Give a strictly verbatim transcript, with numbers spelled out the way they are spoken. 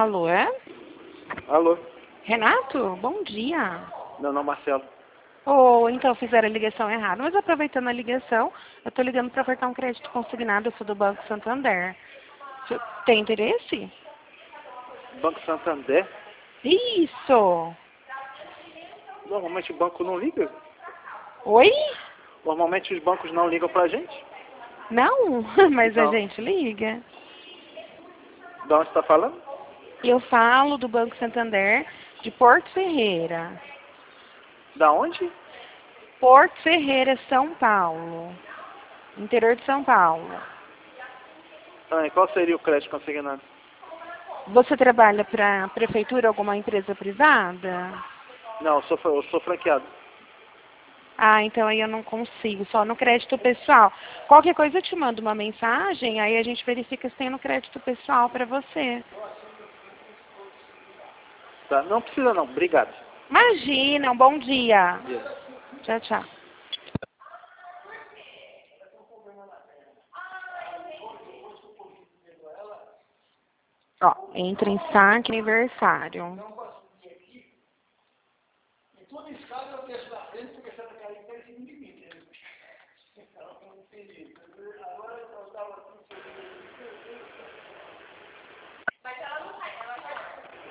Alô, é? Alô? Renato, bom dia. Meu nome é Marcelo. Ou então fizeram a ligação errada. Mas aproveitando a ligação, eu estou ligando para ofertar um crédito consignado. Eu sou do Banco Santander. Você tem interesse? Banco Santander? Isso! Normalmente o banco não liga. Oi? Normalmente os bancos não ligam pra gente. Não, mas a Não. gente liga. De onde você tá falando? Eu falo do Banco Santander de Porto Ferreira. Da onde? Porto Ferreira, São Paulo. Interior de São Paulo. Ah, e qual seria o crédito consignado? Você trabalha para a prefeitura, alguma empresa privada? Não, eu sou, eu sou franqueado. Ah, então aí eu não consigo, só no crédito pessoal. Qualquer coisa eu te mando uma mensagem, aí a gente verifica se tem no crédito pessoal para você. Tá? Não precisa não, obrigado. Imagina, um bom dia. Yes. Tchau, tchau. Ó, entra em saque aniversário.